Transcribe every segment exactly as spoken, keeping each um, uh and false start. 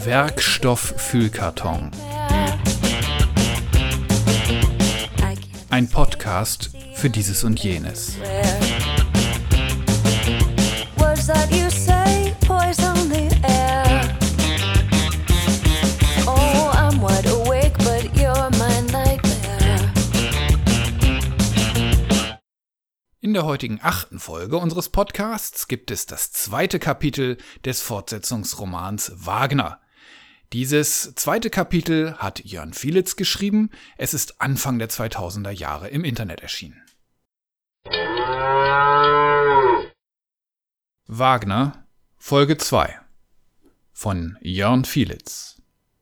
Werkstoff-Füllkarton. Ein Podcast für dieses und jenes. In der heutigen achten Folge unseres Podcasts gibt es das zweite Kapitel des Fortsetzungsromans Wagner. Dieses zweite Kapitel hat Jörn Fielitz geschrieben. Es ist Anfang der zweitausender Jahre im Internet erschienen. Wagner, Folge zwei von Jörn Fielitz.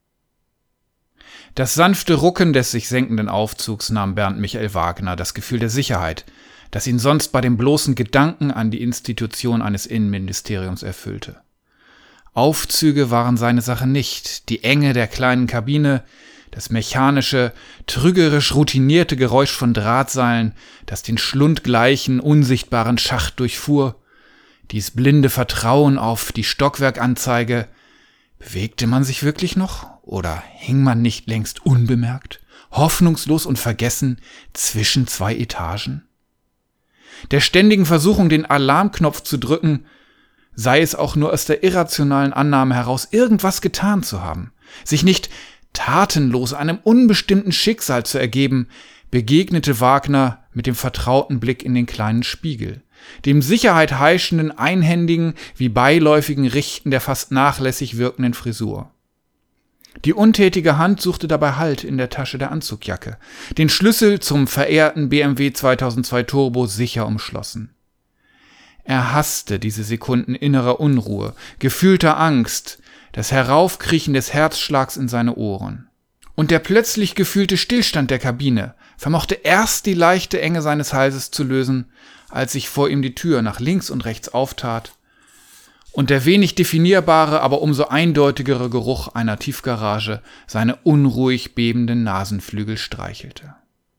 Das sanfte Rucken des sich senkenden Aufzugs nahm Bernd Michael Wagner das Gefühl der Sicherheit, das ihn sonst bei dem bloßen Gedanken an die Institution eines Innenministeriums erfüllte. Aufzüge waren seine Sache nicht, die Enge der kleinen Kabine, das mechanische, trügerisch routinierte Geräusch von Drahtseilen, das den schlundgleichen, unsichtbaren Schacht durchfuhr, dies blinde Vertrauen auf die Stockwerkanzeige. Bewegte man sich wirklich noch, oder hing man nicht längst unbemerkt, hoffnungslos und vergessen zwischen zwei Etagen? Der ständigen Versuchung, den Alarmknopf zu drücken, sei es auch nur aus der irrationalen Annahme heraus, irgendwas getan zu haben, sich nicht tatenlos einem unbestimmten Schicksal zu ergeben, begegnete Wagner mit dem vertrauten Blick in den kleinen Spiegel, dem Sicherheit heischenden, einhändigen, wie beiläufigen Richten der fast nachlässig wirkenden Frisur. Die untätige Hand suchte dabei Halt in der Tasche der Anzugjacke, den Schlüssel zum verehrten B M W zweitausendzwei Turbo sicher umschlossen. Er hasste diese Sekunden innerer Unruhe, gefühlter Angst, das Heraufkriechen des Herzschlags in seine Ohren. Und der plötzlich gefühlte Stillstand der Kabine vermochte erst die leichte Enge seines Halses zu lösen, als sich vor ihm die Tür nach links und rechts auftat und der wenig definierbare, aber umso eindeutigere Geruch einer Tiefgarage seine unruhig bebenden Nasenflügel streichelte.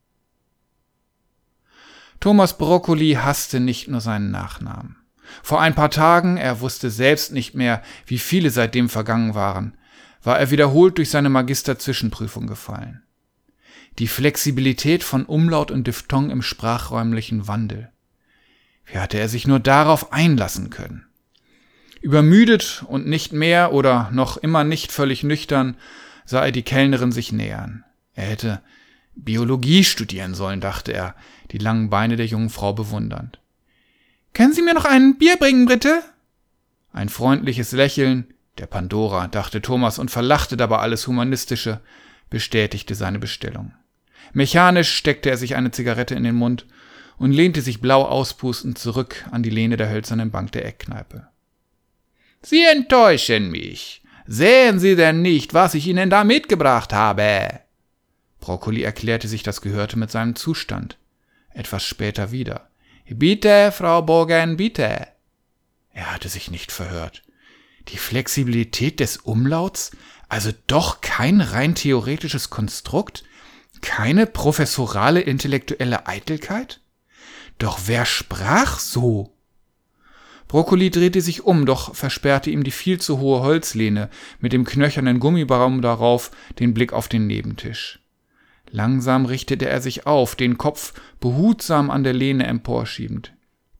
Thomas Brokkoli hasste nicht nur seinen Nachnamen. Vor ein paar Tagen, er wusste selbst nicht mehr, wie viele seitdem vergangen waren, war er wiederholt durch seine Magister-Zwischenprüfung gefallen. Die Flexibilität von Umlaut und Diphthong im sprachräumlichen Wandel. Wie hatte er sich nur darauf einlassen können? Übermüdet und nicht mehr oder noch immer nicht völlig nüchtern sah er die Kellnerin sich nähern. Er hätte Biologie studieren sollen, dachte er, die langen Beine der jungen Frau bewundernd. »Können Sie mir noch ein Bier bringen, bitte?« Ein freundliches Lächeln, der Pandora, dachte Thomas und verlachte dabei alles Humanistische, bestätigte seine Bestellung. Mechanisch steckte er sich eine Zigarette in den Mund und lehnte sich blau auspustend zurück an die Lehne der hölzernen Bank der Eckkneipe. »Sie enttäuschen mich. Sehen Sie denn nicht, was ich Ihnen da mitgebracht habe?« Brokkoli erklärte sich das Gehörte mit seinem Zustand. Etwas später wieder. »Bitte, Frau Bogen, bitte.« Er hatte sich nicht verhört. Die Flexibilität des Umlauts, also doch kein rein theoretisches Konstrukt, keine professorale intellektuelle Eitelkeit? Doch wer sprach so? Brokkoli drehte sich um, doch versperrte ihm die viel zu hohe Holzlehne mit dem knöchernen Gummibaum darauf den Blick auf den Nebentisch. Langsam richtete er sich auf, den Kopf behutsam an der Lehne emporschiebend.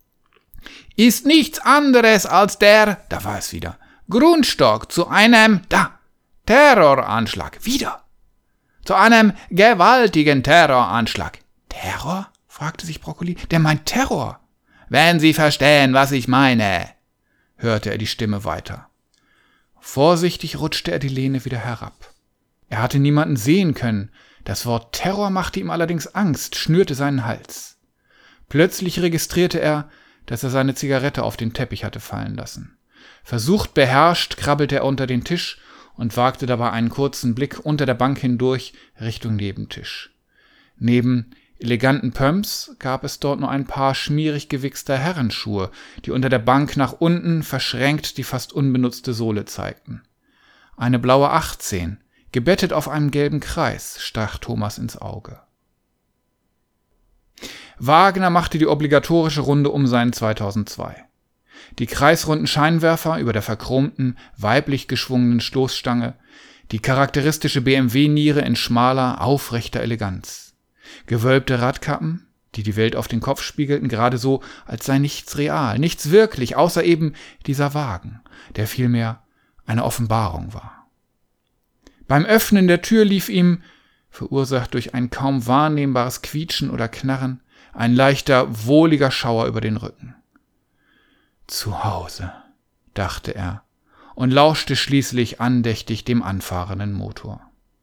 »Ist nichts anderes als der«, da war es wieder, »Grundstock zu einem, da, Terroranschlag, wieder, zu einem gewaltigen Terroranschlag.« »Terror?« fragte sich Brokkoli. »Der meint Terror.« »Wenn Sie verstehen, was ich meine«, hörte er die Stimme weiter. Vorsichtig rutschte er die Lehne wieder herab. Er hatte niemanden sehen können. Das Wort Terror machte ihm allerdings Angst, schnürte seinen Hals. Plötzlich registrierte er, dass er seine Zigarette auf den Teppich hatte fallen lassen. Versucht beherrscht krabbelte er unter den Tisch und wagte dabei einen kurzen Blick unter der Bank hindurch Richtung Nebentisch. Neben eleganten Pumps gab es dort nur ein paar schmierig gewichster Herrenschuhe, die unter der Bank nach unten verschränkt die fast unbenutzte Sohle zeigten. Eine blaue achtzehn, gebettet auf einem gelben Kreis, stach Thomas ins Auge. Wagner machte die obligatorische Runde um seinen zweitausendzwei. Die kreisrunden Scheinwerfer über der verchromten, weiblich geschwungenen Stoßstange, die charakteristische B M W-Niere in schmaler, aufrechter Eleganz. Gewölbte Radkappen, die die Welt auf den Kopf spiegelten, gerade so, als sei nichts real, nichts wirklich, außer eben dieser Wagen, der vielmehr eine Offenbarung war. Beim Öffnen der Tür lief ihm, verursacht durch ein kaum wahrnehmbares Quietschen oder Knarren, ein leichter, wohliger Schauer über den Rücken. Zu Hause, dachte er und lauschte schließlich andächtig dem anfahrenden Motor.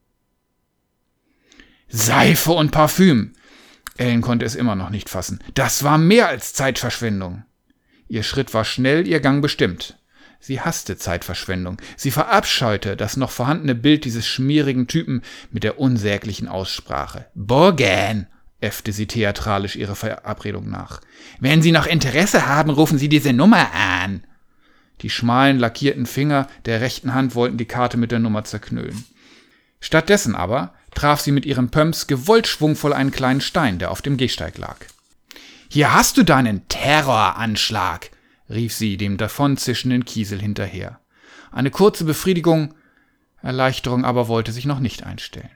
Seife und Parfüm! Ellen konnte es immer noch nicht fassen. Das war mehr als Zeitverschwendung. Ihr Schritt war schnell, ihr Gang bestimmt. Sie hasste Zeitverschwendung. Sie verabscheute das noch vorhandene Bild dieses schmierigen Typen mit der unsäglichen Aussprache. Borgen, äffte sie theatralisch ihre Verabredung nach. Wenn Sie noch Interesse haben, rufen Sie diese Nummer an. Die schmalen, lackierten Finger der rechten Hand wollten die Karte mit der Nummer zerknüllen. Stattdessen aber traf sie mit ihrem Pumps gewollt schwungvoll einen kleinen Stein, der auf dem Gehsteig lag. »Hier hast du deinen Terroranschlag«, rief sie dem davonzischenden Kiesel hinterher. Eine kurze Befriedigung, Erleichterung aber wollte sich noch nicht einstellen.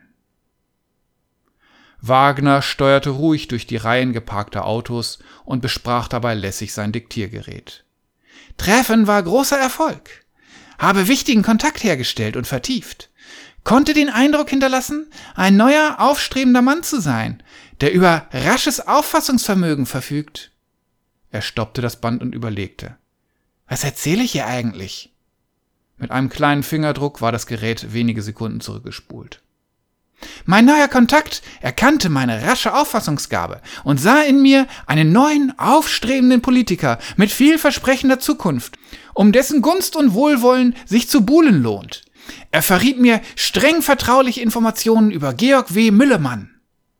Wagner steuerte ruhig durch die Reihen geparkter Autos und besprach dabei lässig sein Diktiergerät. »Treffen war großer Erfolg. Habe wichtigen Kontakt hergestellt und vertieft. Konnte den Eindruck hinterlassen, ein neuer, aufstrebender Mann zu sein, der über rasches Auffassungsvermögen verfügt.« Er stoppte das Band und überlegte. »Was erzähle ich hier eigentlich?« Mit einem kleinen Fingerdruck war das Gerät wenige Sekunden zurückgespult. »Mein neuer Kontakt erkannte meine rasche Auffassungsgabe und sah in mir einen neuen, aufstrebenden Politiker mit vielversprechender Zukunft, um dessen Gunst und Wohlwollen sich zu buhlen lohnt. Er verriet mir streng vertrauliche Informationen über Georg W. Müllemann.«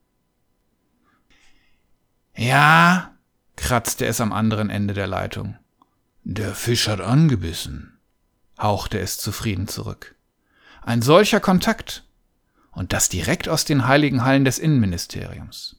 »Ja«, kratzte es am anderen Ende der Leitung. »Der Fisch hat angebissen«, hauchte es zufrieden zurück. Ein solcher Kontakt, und das direkt aus den heiligen Hallen des Innenministeriums.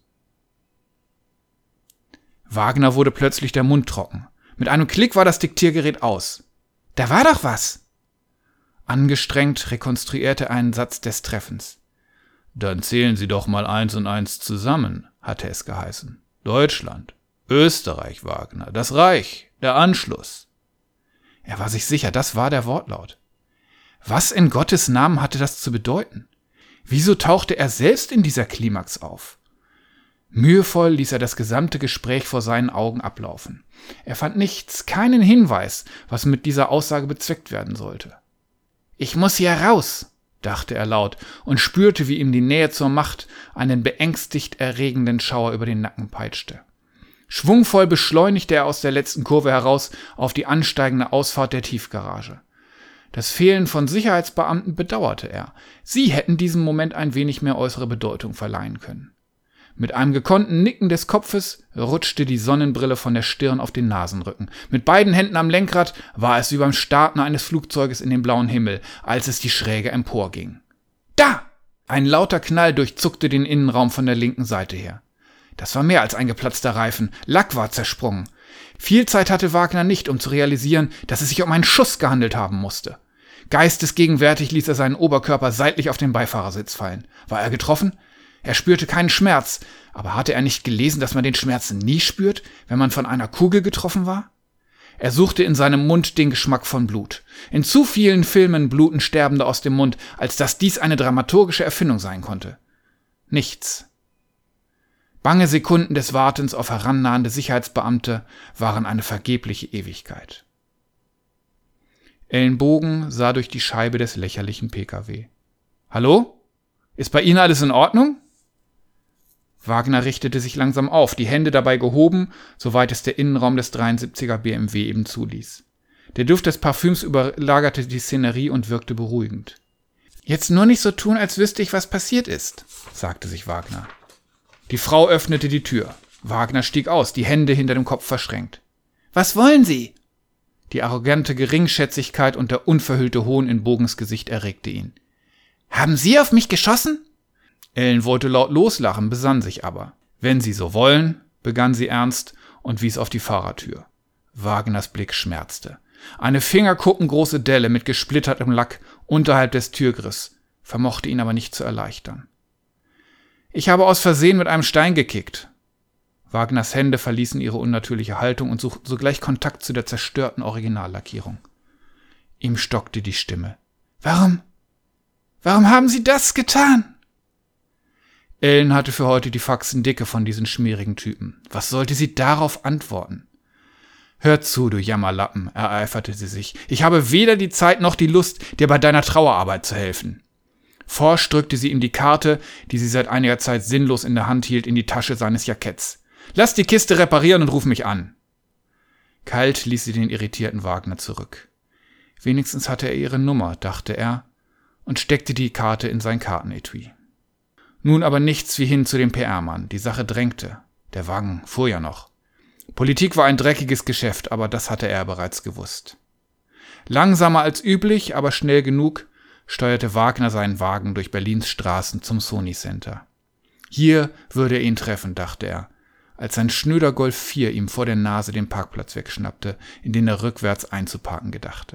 Wagner wurde plötzlich der Mund trocken. Mit einem Klick war das Diktiergerät aus. »Da war doch was!« Angestrengt rekonstruierte er einen Satz des Treffens. »Dann zählen Sie doch mal eins und eins zusammen«, hatte es geheißen. »Deutschland, Österreich, Wagner, das Reich, der Anschluss.« Er war sich sicher, das war der Wortlaut. Was in Gottes Namen hatte das zu bedeuten? Wieso tauchte er selbst in dieser Klimax auf? Mühevoll ließ er das gesamte Gespräch vor seinen Augen ablaufen. Er fand nichts, keinen Hinweis, was mit dieser Aussage bezweckt werden sollte. »Ich muss hier raus«, dachte er laut und spürte, wie ihm die Nähe zur Macht einen beängstigt erregenden Schauer über den Nacken peitschte. Schwungvoll beschleunigte er aus der letzten Kurve heraus auf die ansteigende Ausfahrt der Tiefgarage. Das Fehlen von Sicherheitsbeamten bedauerte er. Sie hätten diesem Moment ein wenig mehr äußere Bedeutung verleihen können. Mit einem gekonnten Nicken des Kopfes rutschte die Sonnenbrille von der Stirn auf den Nasenrücken. Mit beiden Händen am Lenkrad war es wie beim Starten eines Flugzeuges in den blauen Himmel, als es die Schräge emporging. »Da!« Ein lauter Knall durchzuckte den Innenraum von der linken Seite her. Das war mehr als ein geplatzter Reifen. Lack war zersprungen. Viel Zeit hatte Wagner nicht, um zu realisieren, dass es sich um einen Schuss gehandelt haben musste. Geistesgegenwärtig ließ er seinen Oberkörper seitlich auf den Beifahrersitz fallen. War er getroffen? Er spürte keinen Schmerz, aber hatte er nicht gelesen, dass man den Schmerz nie spürt, wenn man von einer Kugel getroffen war? Er suchte in seinem Mund den Geschmack von Blut. In zu vielen Filmen bluten Sterbende aus dem Mund, als dass dies eine dramaturgische Erfindung sein konnte. Nichts. Bange Sekunden des Wartens auf herannahende Sicherheitsbeamte waren eine vergebliche Ewigkeit. Ellenbogen sah durch die Scheibe des lächerlichen P K W. »Hallo? Ist bei Ihnen alles in Ordnung?« Wagner richtete sich langsam auf, die Hände dabei gehoben, soweit es der Innenraum des dreiundsiebziger B M W eben zuließ. Der Duft des Parfüms überlagerte die Szenerie und wirkte beruhigend. »Jetzt nur nicht so tun, als wüsste ich, was passiert ist«, sagte sich Wagner. Die Frau öffnete die Tür. Wagner stieg aus, die Hände hinter dem Kopf verschränkt. »Was wollen Sie?« Die arrogante Geringschätzigkeit und der unverhüllte Hohn in Bogens Gesicht erregte ihn. »Haben Sie auf mich geschossen?« Ellen wollte laut loslachen, besann sich aber. »Wenn Sie so wollen«, begann sie ernst und wies auf die Fahrertür. Wagners Blick schmerzte. Eine fingerkuppengroße Delle mit gesplittertem Lack unterhalb des Türgriffs vermochte ihn aber nicht zu erleichtern. »Ich habe aus Versehen mit einem Stein gekickt.« Wagners Hände verließen ihre unnatürliche Haltung und suchten sogleich Kontakt zu der zerstörten Originallackierung. Ihm stockte die Stimme. »Warum? Warum haben Sie das getan?« Ellen hatte für heute die Faxen dicke von diesen schmierigen Typen. Was sollte sie darauf antworten? »Hör zu, du Jammerlappen«, ereiferte sie sich. »Ich habe weder die Zeit noch die Lust, dir bei deiner Trauerarbeit zu helfen.« Forsch drückte sie ihm die Karte, die sie seit einiger Zeit sinnlos in der Hand hielt, in die Tasche seines Jacketts. »Lass die Kiste reparieren und ruf mich an.« Kalt ließ sie den irritierten Wagner zurück. Wenigstens hatte er ihre Nummer, dachte er, und steckte die Karte in sein Kartenetui. Nun aber nichts wie hin zu dem P R-Mann. Die Sache drängte. Der Wagen fuhr ja noch. Politik war ein dreckiges Geschäft, aber das hatte er bereits gewusst. Langsamer als üblich, aber schnell genug, steuerte Wagner seinen Wagen durch Berlins Straßen zum Sony Center. Hier würde er ihn treffen, dachte er, als sein schnöder Golf vier ihm vor der Nase den Parkplatz wegschnappte, in den er rückwärts einzuparken gedachte.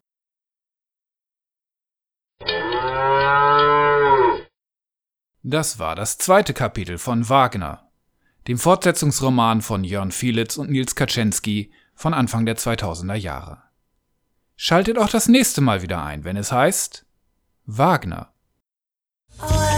Das war das zweite Kapitel von Wagner, dem Fortsetzungsroman von Jörn Fielitz und Nils Kaczynski von Anfang der zweitausender Jahre. Schaltet auch das nächste Mal wieder ein, wenn es heißt Wagner. Oh,